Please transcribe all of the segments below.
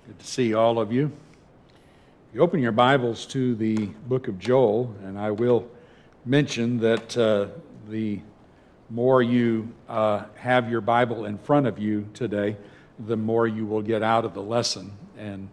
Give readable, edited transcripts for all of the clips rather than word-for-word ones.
Good to see all of you. You open your Bibles to the book of Joel, and I will mention that the more you have your Bible in front of you today, the more you will get out of the lesson. And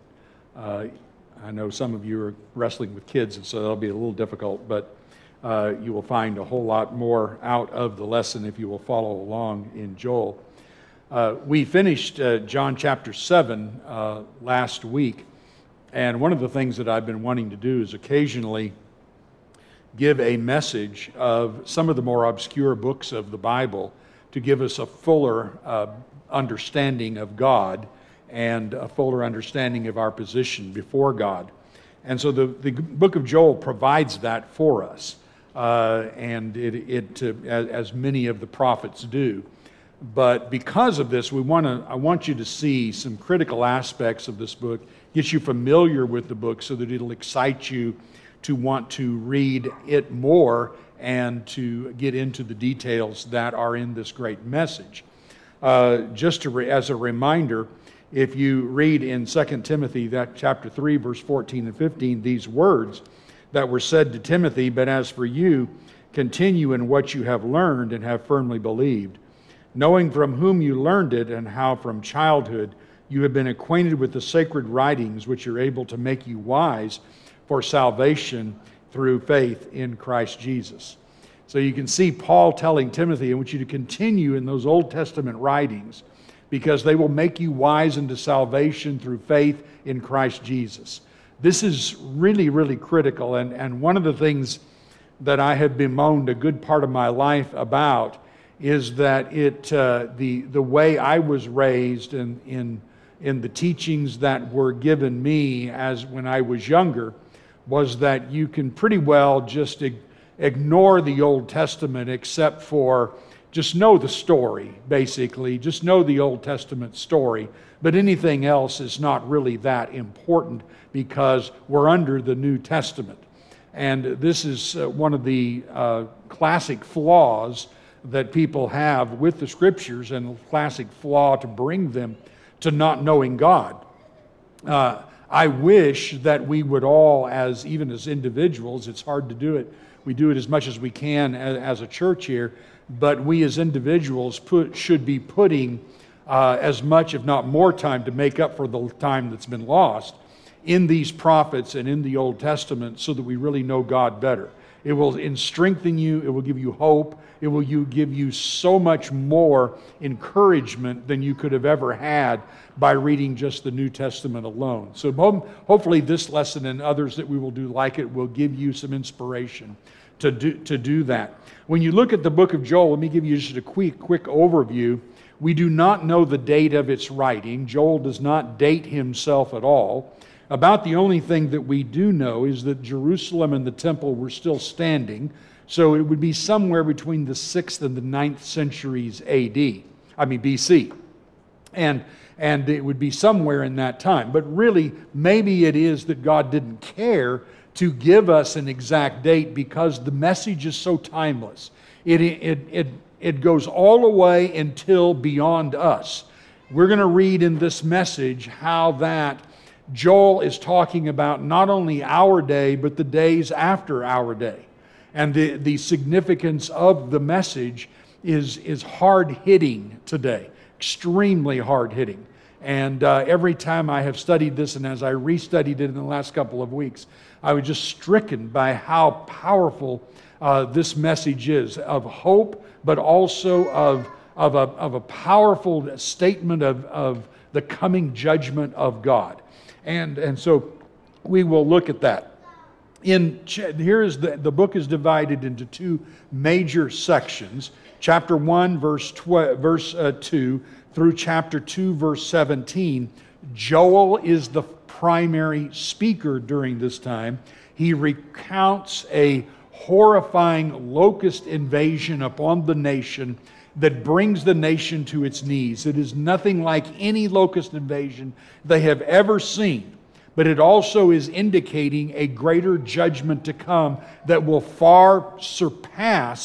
I know some of you are wrestling with kids, and so that'll be a little difficult, but you will find a whole lot more out of the lesson if you will follow along in Joel. We finished John chapter 7 last week, and one of the things that I've been wanting to do is occasionally give a message of some of the more obscure books of the Bible to give us a fuller understanding of God and a fuller understanding of our position before God. And so the book of Joel provides that for us, and as many of the prophets do. But because of this, I want you to see some critical aspects of this book, get you familiar with the book so that it'll excite you to want to read it more and to get into the details that are in this great message. As a reminder, if you read in 2 Timothy, that chapter 3, verse 14 and 15, these words that were said to Timothy, "But as for you, continue in what you have learned and have firmly believed, knowing from whom you learned it and how from childhood you have been acquainted with the sacred writings which are able to make you wise for salvation through faith in Christ Jesus." So you can see Paul telling Timothy, I want you to continue in those Old Testament writings because they will make you wise unto salvation through faith in Christ Jesus. This is really, really critical, and one of the things that I have bemoaned a good part of my life about is that the way I was raised in the teachings that were given me as when I was younger was that you can pretty well just ignore the Old Testament except for just know the story, basically. Just know the Old Testament story. But anything else is not really that important because we're under the New Testament. And this is one of the classic flaws that people have with the Scriptures, and a classic flaw to bring them to not knowing God. I wish that we would all, even as individuals, it's hard to do it. We do it as much as we can as a church here, but we as individuals should be putting as much, if not more time, to make up for the time that's been lost in these prophets and in the Old Testament so that we really know God better. It will strengthen you. It will give you hope. It will give you so much more encouragement than you could have ever had by reading just the New Testament alone. So hopefully this lesson and others that we will do like it will give you some inspiration to do that. When you look at the book of Joel, let me give you just a quick overview. We do not know the date of its writing. Joel does not date himself at all. About the only thing that we do know is that Jerusalem and the temple were still standing, so it would be somewhere between the 6th and the 9th centuries BC. And it would be somewhere in that time. But really, maybe it is that God didn't care to give us an exact date because the message is so timeless. It goes all the way until beyond us. We're going to read in this message how that Joel is talking about not only our day, but the days after our day. And the significance of the message is hard-hitting today, extremely hard-hitting. And every time I have studied this, and as I restudied it in the last couple of weeks, I was just stricken by how powerful this message is, of hope, but also of a powerful statement of the coming judgment of God. And so we will look at that. The book is divided into two major sections. Chapter 1, verse 2 through chapter 2, verse 17. Joel is the primary speaker during this time. He recounts a horrifying locust invasion upon the nation that brings the nation to its knees. It is nothing like any locust invasion they have ever seen, but it also is indicating a greater judgment to come that will far surpass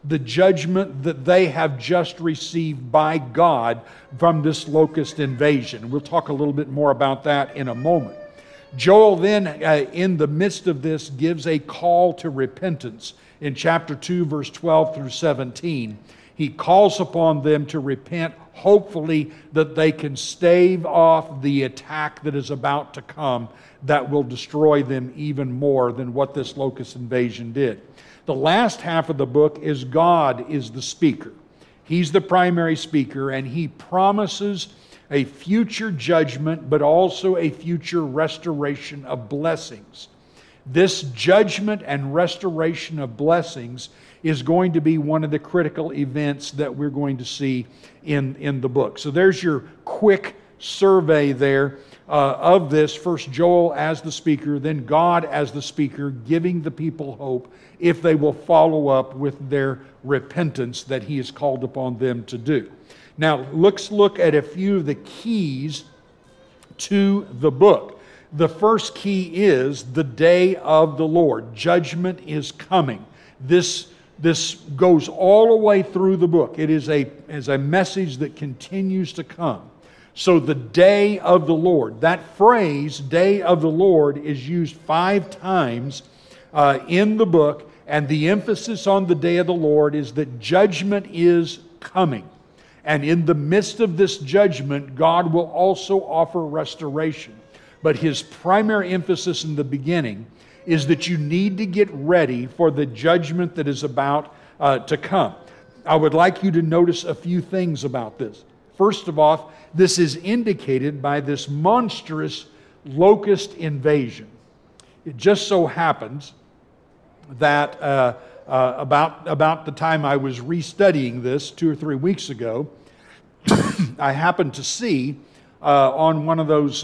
the judgment that they have just received by God from this locust invasion. We'll talk a little bit more about that in a moment. Joel then, in the midst of this, gives a call to repentance. In chapter 2, verse 12 through 17, he calls upon them to repent, hopefully that they can stave off the attack that is about to come that will destroy them even more than what this locust invasion did. The last half of the book is God is the speaker. He's the primary speaker, and he promises a future judgment, but also a future restoration of blessings. This judgment and restoration of blessings is going to be one of the critical events that we're going to see in the book. So there's your quick survey there of this. First Joel as the speaker, then God as the speaker, giving the people hope if they will follow up with their repentance that he has called upon them to do. Now, let's look at a few of the keys to the book. The first key is the day of the Lord. Judgment is coming. This goes all the way through the book. It is a message that continues to come. So the day of the Lord, that phrase, day of the Lord, is used 5 times in the book, and the emphasis on the day of the Lord is that judgment is coming. And in the midst of this judgment, God will also offer restoration. But his primary emphasis in the beginning is that you need to get ready for the judgment that is about to come. I would like you to notice a few things about this. First of all, this is indicated by this monstrous locust invasion. It just so happens that about the time I was restudying this 2 or 3 weeks ago, I happened to see on one of those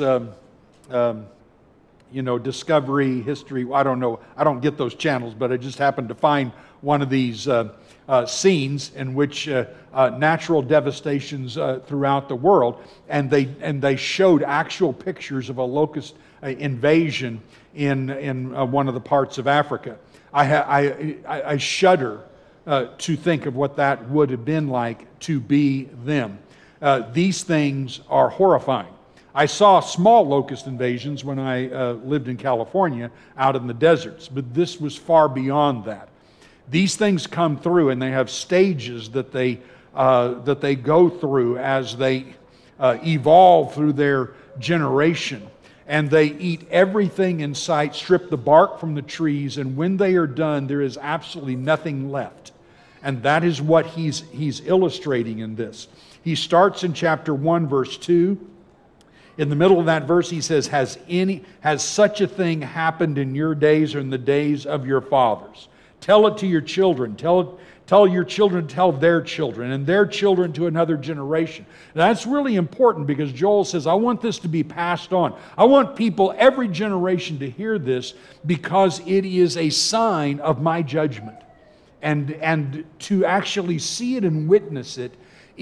Discovery, History, I don't know, I don't get those channels, but I just happened to find one of these scenes in which natural devastations throughout the world, and they showed actual pictures of a locust invasion in one of the parts of Africa. I shudder to think of what that would have been like to be them. These things are horrifying. I saw small locust invasions when I lived in California out in the deserts, but this was far beyond that. These things come through, and they have stages that they go through as they evolve through their generation. And they eat everything in sight, strip the bark from the trees, and when they are done, there is absolutely nothing left. And that is what he's illustrating in this. He starts in chapter 1, verse 2. In the middle of that verse, he says, Has such a thing happened in your days or in the days of your fathers? Tell it to your children. Tell your children to tell their children, and their children to another generation. That's really important because Joel says, I want this to be passed on. I want people, every generation, to hear this because it is a sign of my judgment. And to actually see it and witness it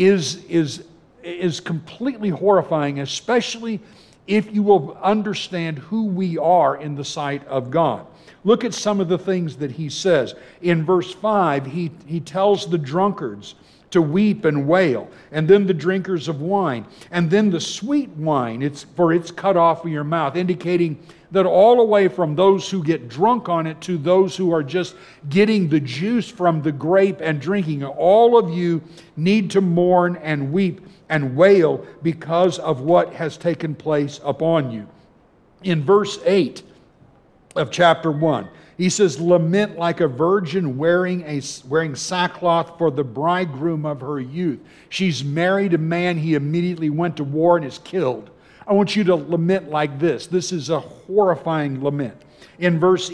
is completely horrifying, especially if you will understand who we are in the sight of God. Look at some of the things that he says. In verse 5, he tells the drunkards to weep and wail, and then the drinkers of wine, and then the sweet wine, it's cut off of your mouth, indicating that all the way from those who get drunk on it to those who are just getting the juice from the grape and drinking it, all of you need to mourn and weep and wail because of what has taken place upon you. In verse 8 of chapter 1, he says, lament like a virgin wearing sackcloth for the bridegroom of her youth. She's married a man, he immediately went to war and is killed. I want you to lament like this. This is a horrifying lament. In verse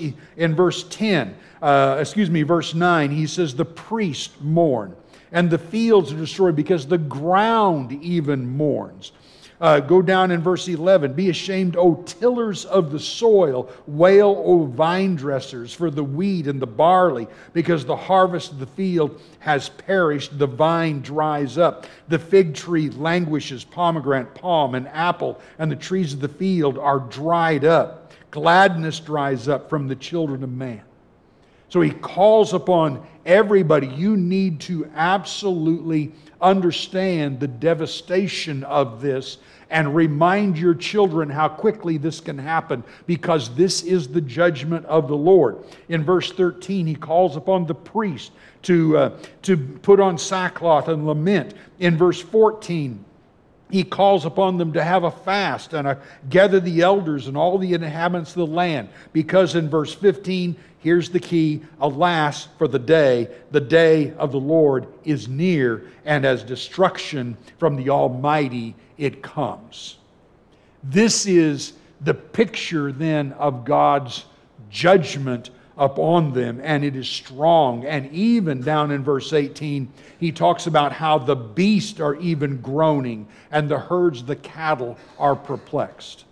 9, he says, the priests mourn, and the fields are destroyed because the ground even mourns. Go down in verse 11. Be ashamed, O tillers of the soil. Wail, O vine dressers, for the wheat and the barley, because the harvest of the field has perished. The vine dries up. The fig tree languishes, pomegranate, palm, and apple, and the trees of the field are dried up. Gladness dries up from the children of man. So he calls upon everybody. You need to absolutely understand the devastation of this and remind your children how quickly this can happen, because this is the judgment of the Lord. In verse 13, he calls upon the priest to put on sackcloth and lament. In verse 14, he calls upon them to have a fast and gather the elders and all the inhabitants of the land. Because in verse 15, here's the key: alas for the day of the Lord is near, and as destruction from the Almighty it comes. This is the picture then of God's judgment upon them, and it is strong. And even down in verse 18, he talks about how the beasts are even groaning, and the herds, the cattle, are perplexed.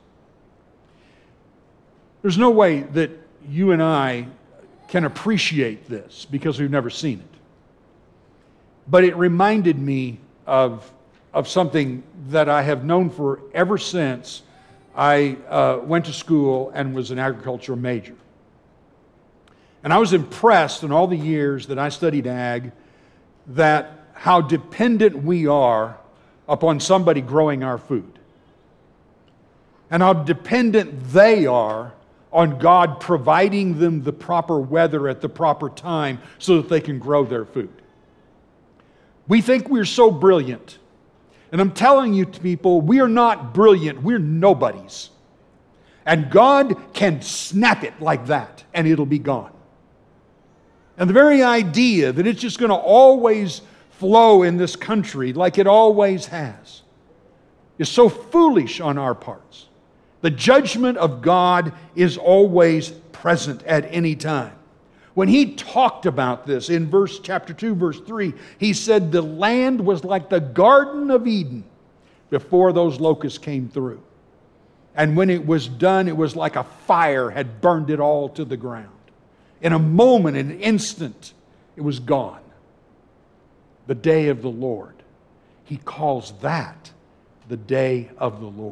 There's no way that you and I can appreciate this because we've never seen it. But it reminded me of something that I have known for ever since I went to school and was an agricultural major. And I was impressed in all the years that I studied ag that how dependent we are upon somebody growing our food, and how dependent they are on God providing them the proper weather at the proper time so that they can grow their food. We think we're so brilliant. And I'm telling you people, we are not brilliant. We're nobodies. And God can snap it like that, and it'll be gone. And the very idea that it's just going to always flow in this country like it always has is so foolish on our parts. The judgment of God is always present at any time. When he talked about this in chapter 2, verse 3, he said the land was like the Garden of Eden before those locusts came through. And when it was done, it was like a fire had burned it all to the ground. In a moment, in an instant, it was gone. The day of the Lord. He calls that the day of the Lord.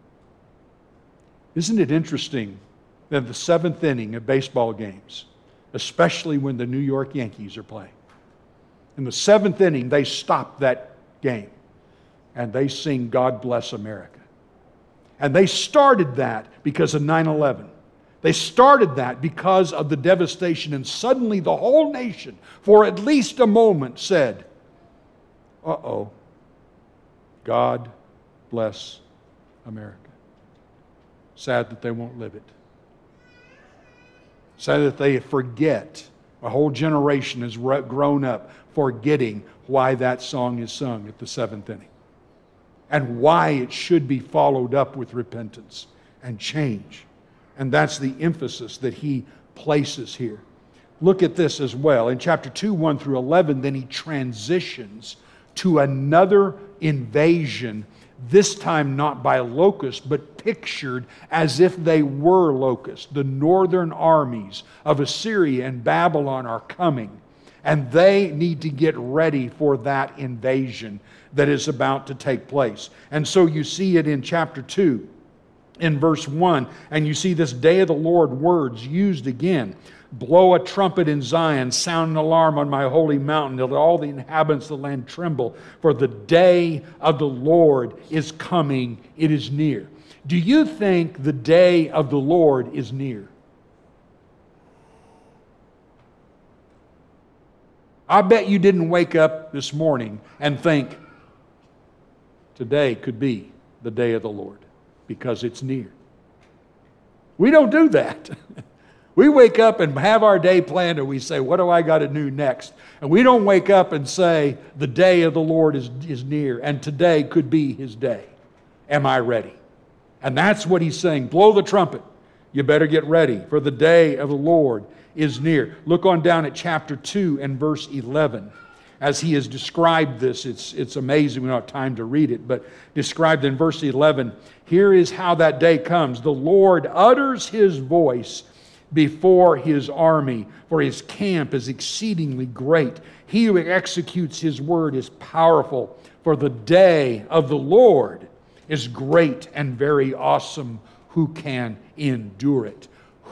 Isn't it interesting that the seventh inning of baseball games, especially when the New York Yankees are playing, in the seventh inning, they stop that game and they sing "God Bless America." And they started that because of 9/11. They started that because of the devastation, and suddenly the whole nation, for at least a moment, said, uh-oh, God bless America. Sad that they won't live it. Sad that they forget. A whole generation has grown up forgetting why that song is sung at the seventh inning, and why it should be followed up with repentance and change. And that's the emphasis that he places here. Look at this as well. In chapter 2, 1 through 11, then he transitions to another invasion, this time not by locusts, but pictured as if they were locusts. The northern armies of Assyria and Babylon are coming, and they need to get ready for that invasion that is about to take place. And so you see it in chapter 2. In verse 1, and you see this day of the Lord words used again. Blow a trumpet in Zion, sound an alarm on my holy mountain, let all the inhabitants of the land tremble, for the day of the Lord is coming, it is near. Do you think the day of the Lord is near? I bet you didn't wake up this morning and think, today could be the day of the Lord, because it's near. We don't do that. We wake up and have our day planned, and we say, what do I got to do next? And we don't wake up and say, the day of the Lord is near, and today could be his day. Am I ready? And that's what he's saying. Blow the trumpet. You better get ready, for the day of the Lord is near. Look on down at chapter 2 and verse 11. As he has described this, it's amazing. We don't have time to read it, but described in verse 11, here is how that day comes. The Lord utters his voice before his army, for his camp is exceedingly great. He who executes his word is powerful, for the day of the Lord is great and very awesome. Who can endure it?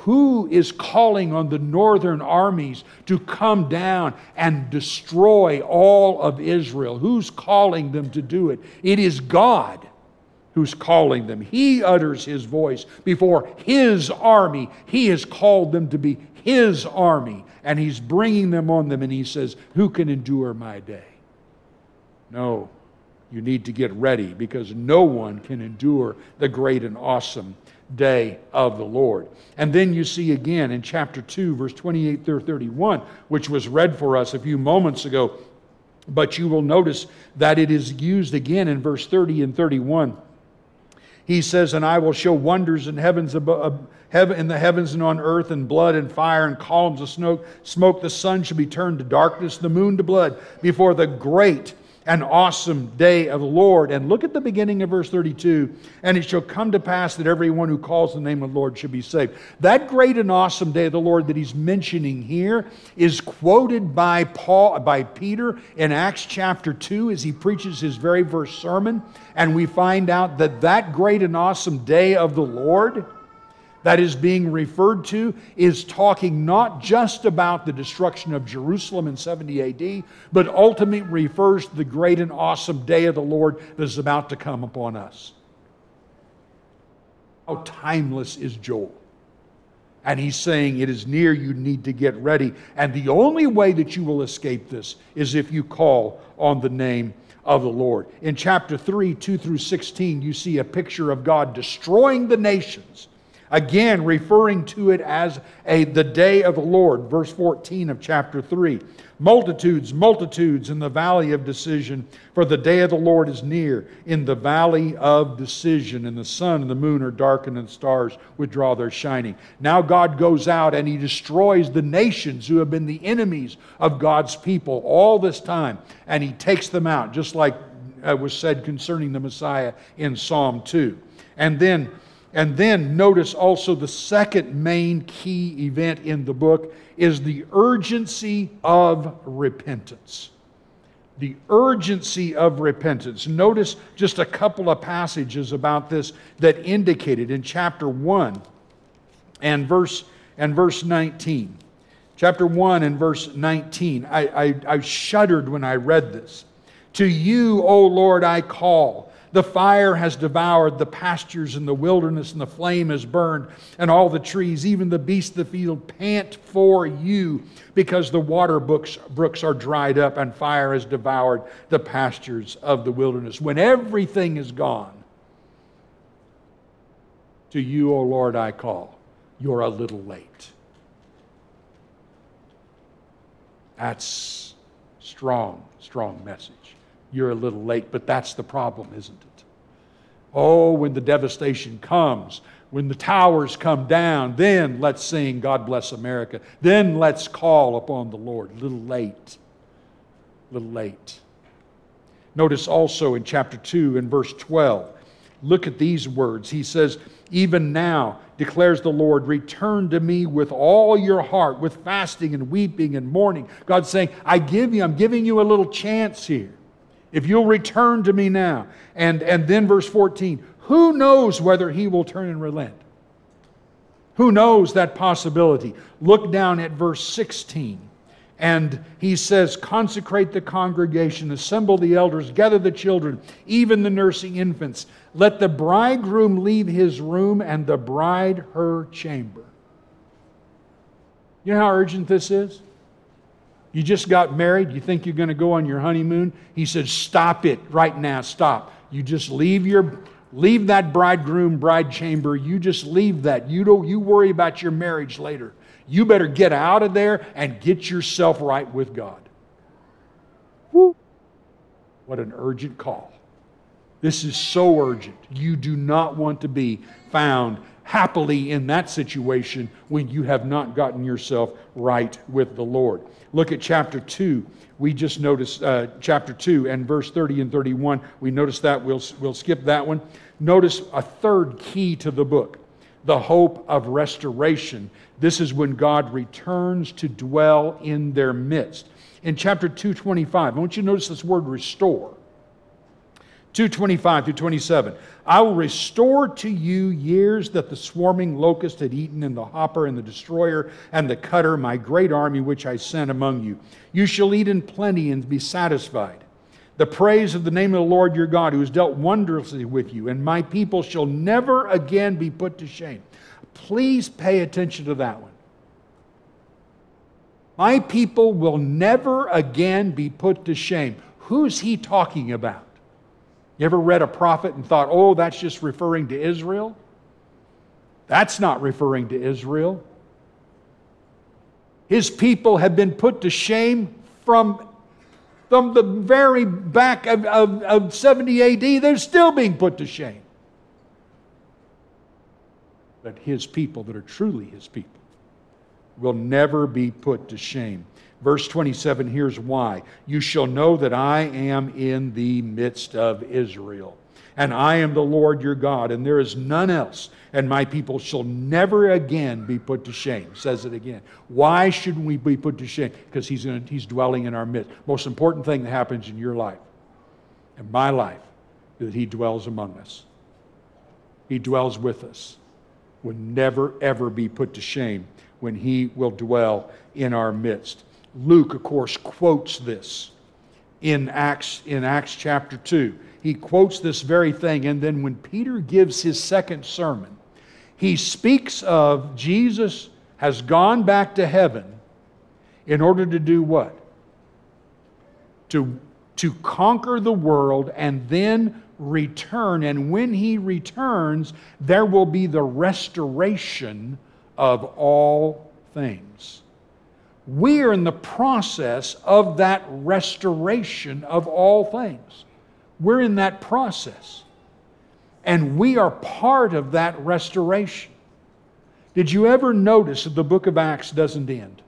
Who is calling on the northern armies to come down and destroy all of Israel? Who's calling them to do it? It is God who's calling them. He utters His voice before His army. He has called them to be His army, and He's bringing them on them, and He says, who can endure my day? No, you need to get ready, because no one can endure the great and awesome day of the Lord. And then you see again in chapter 2, verse 28 through 31, which was read for us a few moments ago, but you will notice that it is used again in verse 30 and 31. He says, and I will show wonders in heavens above, in the heavens and on earth, and blood and fire and columns of smoke. The sun shall be turned to darkness, the moon to blood, before the great and awesome day of the Lord. And look at the beginning of verse 32. And it shall come to pass that everyone who calls the name of the Lord shall be saved. That great and awesome day of the Lord that he's mentioning here is quoted by Peter in Acts chapter 2 as he preaches his very first sermon. And we find out that that great and awesome day of the Lord that is being referred to is talking not just about the destruction of Jerusalem in 70 AD, but ultimately refers to the great and awesome day of the Lord that is about to come upon us. How timeless is Joel? And he's saying it is near, you need to get ready. And the only way that you will escape this is if you call on the name of the Lord. In chapter 3, 2 through 16, you see a picture of God destroying the nations. Again, referring to it as the day of the Lord. Verse 14 of chapter 3. Multitudes, multitudes in the valley of decision, for the day of the Lord is near, in the valley of decision. And the sun and the moon are darkened, and the stars withdraw their shining. Now God goes out and He destroys the nations who have been the enemies of God's people all this time. And He takes them out, just like was said concerning the Messiah in Psalm 2. And then notice also the second main key event in the book is the urgency of repentance. The urgency of repentance. Notice just a couple of passages about this that indicated in chapter 1 and verse 19. Chapter 1 and verse 19. I shuddered when I read this. To you, O Lord, I call. The fire has devoured the pastures in the wilderness, and the flame has burned, and all the trees, even the beasts of the field, pant for you, because the water brooks are dried up, and fire has devoured the pastures of the wilderness. When everything is gone, to you, O Lord, I call. You're a little late. That's strong message. You're a little late, but that's the problem, isn't it? Oh, when the devastation comes, when the towers come down, then let's sing God Bless America. Then let's call upon the Lord. A little late. A little late. Notice also in chapter 2 and verse 12, look at these words. He says, even now, declares the Lord, return to me with all your heart, with fasting and weeping and mourning. God's saying, I'm giving you a little chance here. If you'll return to me now. And then verse 14, who knows whether He will turn and relent? Who knows that possibility? Look down at verse 16. And he says, consecrate the congregation, assemble the elders, gather the children, even the nursing infants. Let the bridegroom leave his room and the bride her chamber. You know how urgent this is? You just got married. You think you're going to go on your honeymoon. He says, stop it right now. Stop. You just leave that bride chamber. You just leave that. You worry about your marriage later. You better get out of there and get yourself right with God. Woo. What an urgent call. This is so urgent. You do not want to be found happily in that situation when you have not gotten yourself right with the Lord. Look at chapter 2. We just noticed chapter 2 and verse 30 and 31. We noticed that. We'll skip that one. Notice a third key to the book, the hope of restoration. This is when God returns to dwell in their midst. In chapter 2:25, I want you to notice this word restore. 2:25 through 27. I will restore to you years that the swarming locust had eaten, and the hopper and the destroyer and the cutter, my great army which I sent among you. You shall eat in plenty and be satisfied. The praise of the name of the Lord your God, who has dealt wondrously with you, and my people shall never again be put to shame. Please pay attention to that one. My people will never again be put to shame. Who's he talking about? You ever read a prophet and thought, oh, that's just referring to Israel? That's not referring to Israel. His people have been put to shame from the very back of 70 AD. They're still being put to shame. But his people that are truly his people will never be put to shame. Verse 27, here's why. You shall know that I am in the midst of Israel, and I am the Lord your God, and there is none else, and my people shall never again be put to shame. Says it again. Why shouldn't we be put to shame? Because he's dwelling in our midst. Most important thing that happens in your life, in my life, is that he dwells among us. He dwells with us. Will never, ever be put to shame when he will dwell in our midst. Luke, of course, quotes this in Acts chapter 2. He quotes this very thing, and then when Peter gives his second sermon, he speaks of Jesus has gone back to heaven in order to do what? To conquer the world and then return. And when he returns, there will be the restoration of all things. We are in the process of that restoration of all things. We're in that process. And we are part of that restoration. Did you ever notice that the book of Acts doesn't end?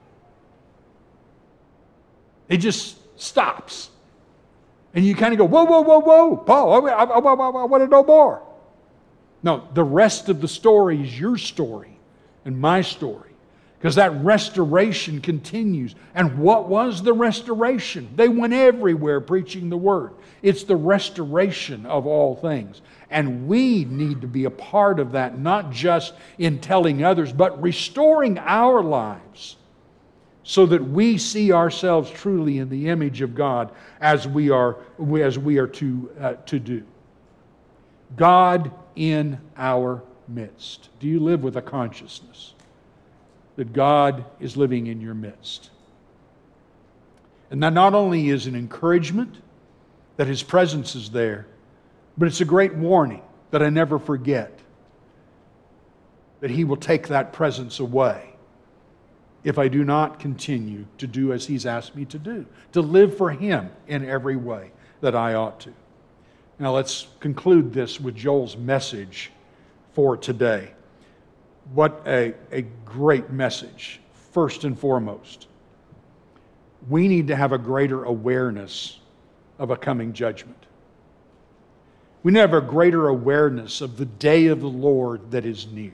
It just stops. And you kind of go, whoa, whoa, whoa, whoa, Paul, I want to know more. No, the rest of the story is your story and my story. Because that restoration continues. And what was the restoration? They went everywhere preaching the word. It's the restoration of all things. And we need to be a part of that, not just in telling others, but restoring our lives so that we see ourselves truly in the image of God as we are to do. God in our midst. Do you live with a consciousness that God is living in your midst? And that not only is an encouragement that His presence is there, but it's a great warning that I never forget that He will take that presence away if I do not continue to do as He's asked me to do, to live for Him in every way that I ought to. Now let's conclude this with Joel's message for today. What a great message, first and foremost. We need to have a greater awareness of a coming judgment. We need to have a greater awareness of the day of the Lord that is near.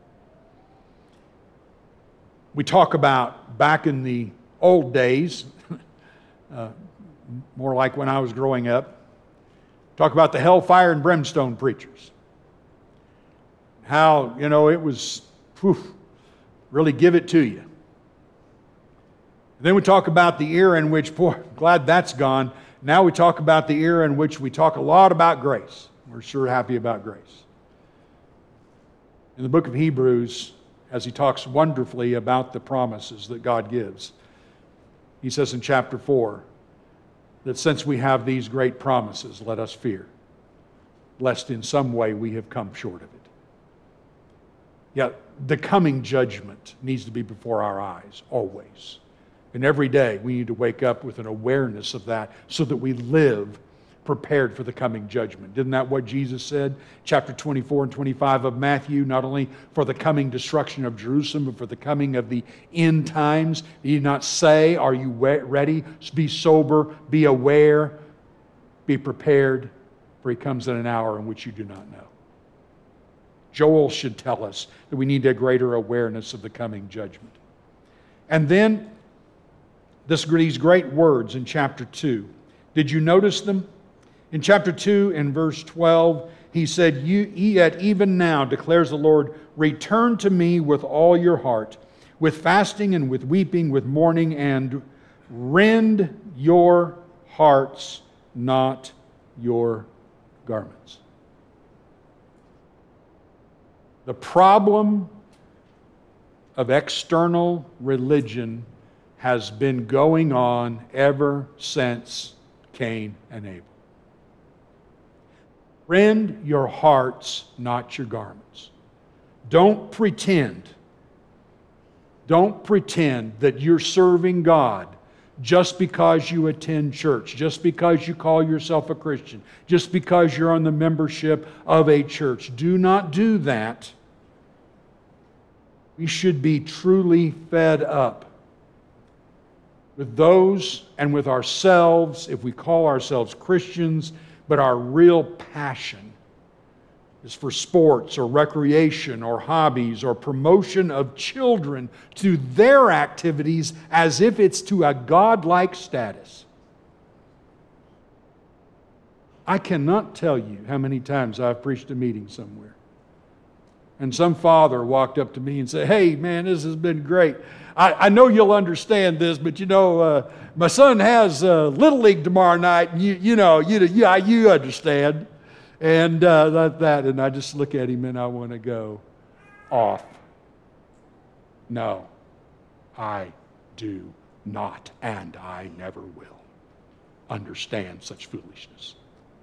We talk about back in the old days, more like when I was growing up, talk about the hellfire and brimstone preachers. How, it was, really give it to you. And then we talk about the era in which, glad that's gone. Now we talk about the era in which we talk a lot about grace. We're sure happy about grace. In the book of Hebrews, as he talks wonderfully about the promises that God gives, he says in chapter 4 that since we have these great promises, let us fear, lest in some way we have come short of it. Yet the coming judgment needs to be before our eyes, always. And every day we need to wake up with an awareness of that so that we live prepared for the coming judgment. Isn't that what Jesus said? Chapter 24 and 25 of Matthew, not only for the coming destruction of Jerusalem, but for the coming of the end times. Did He not say, are you ready? Be sober, be aware, be prepared, for He comes in an hour in which you do not know. Joel should tell us that we need a greater awareness of the coming judgment. And then, these great words in chapter 2. Did you notice them? In chapter 2 and verse 12, he said, Yet even now, declares the Lord, return to me with all your heart, with fasting and with weeping, with mourning, and rend your hearts, not your garments. The problem of external religion has been going on ever since Cain and Abel. Rend your hearts, not your garments. Don't pretend. Don't pretend that you're serving God just because you attend church, just because you call yourself a Christian, just because you're on the membership of a church. Do not do that. We should be truly fed up with those and with ourselves, if we call ourselves Christians, but our real passion is for sports or recreation or hobbies or promotion of children to their activities as if it's to a godlike status. I cannot tell you how many times I've preached a meeting somewhere, and some father walked up to me and said, "Hey, man, this has been great. I know you'll understand this, but my son has Little League tomorrow night, and you understand." And that, and I just look at him and I want to go off. No, I do not, and I never will understand such foolishness.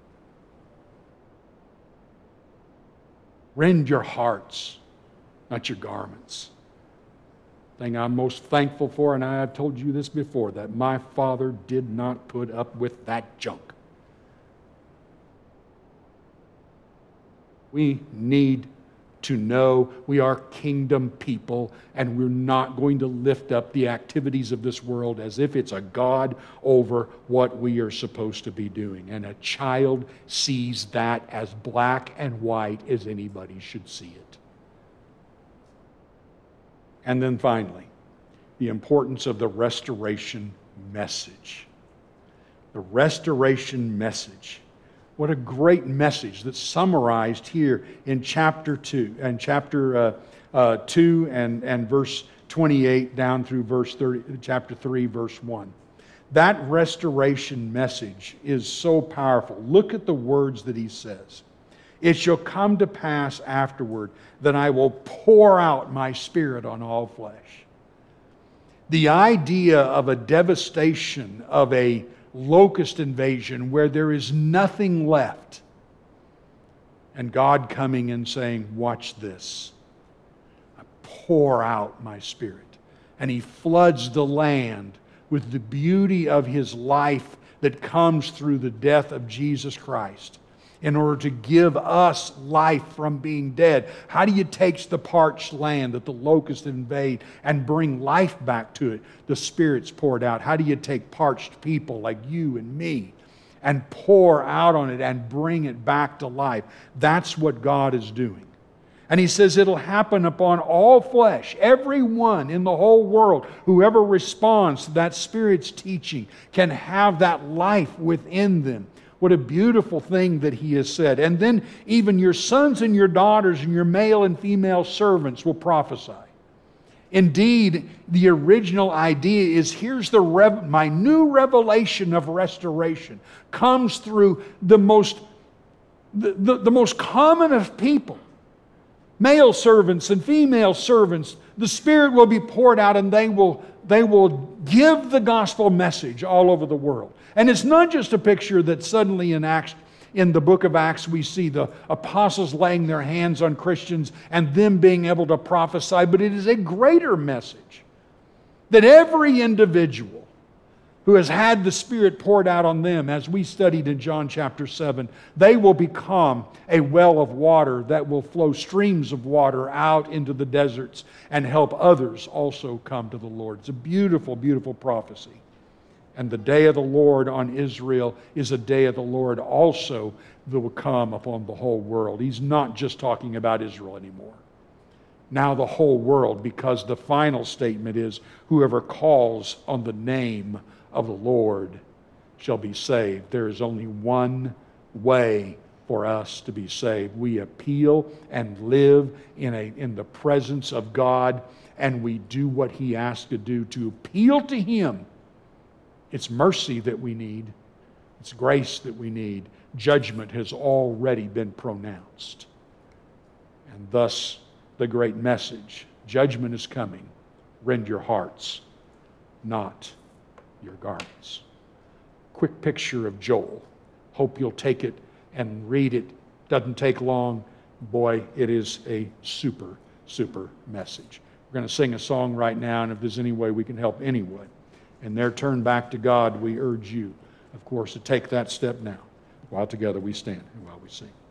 Rend your hearts, not your garments. The thing I'm most thankful for, and I have told you this before, that my father did not put up with that junk. We need to know we are kingdom people, and we're not going to lift up the activities of this world as if it's a god over what we are supposed to be doing. And a child sees that as black and white as anybody should see it. And then finally, the importance of the restoration message. The restoration message. What a great message that's summarized here in chapter 2, and chapter 2 and verse 28 down through verse 30, chapter 3, verse 1. That restoration message is so powerful. Look at the words that he says. It shall come to pass afterward that I will pour out my Spirit on all flesh. The idea of a devastation of a locust invasion where there is nothing left, and God coming and saying, watch this. I pour out my Spirit. And he floods the land with the beauty of his life that comes through the death of Jesus Christ in order to give us life from being dead. How do you take the parched land that the locusts invade and bring life back to it? The Spirit's poured out. How do you take parched people like you and me and pour out on it and bring it back to life? That's what God is doing. And he says it'll happen upon all flesh. Everyone in the whole world, whoever responds to that Spirit's teaching, can have that life within them. What a beautiful thing that he has said. And then even your sons and your daughters and your male and female servants will prophesy. Indeed, the original idea is here's my new revelation of restoration. Comes through the most common of people. Male servants and female servants. The Spirit will be poured out, and they will give the gospel message all over the world. And it's not just a picture that suddenly in the book of Acts we see the apostles laying their hands on Christians and them being able to prophesy, but it is a greater message that every individual who has had the Spirit poured out on them, as we studied in John chapter 7, they will become a well of water that will flow streams of water out into the deserts and help others also come to the Lord. It's a beautiful, beautiful prophecy. And the day of the Lord on Israel is a day of the Lord also that will come upon the whole world. He's not just talking about Israel anymore. Now the whole world, because the final statement is, whoever calls on the name of the Lord shall be saved. There is only one way for us to be saved. We appeal and live in the presence of God, and we do what He asks to do, to appeal to Him. It's mercy that we need. It's grace that we need. Judgment has already been pronounced. And thus, the great message: judgment is coming. Rend your hearts, not your garments. Quick picture of Joel. Hope you'll take it and read it. Doesn't take long. Boy, it is a super, super message. We're going to sing a song right now, and if there's any way we can help anyone in their turn back to God, we urge you, of course, to take that step now, while together we stand and while we sing.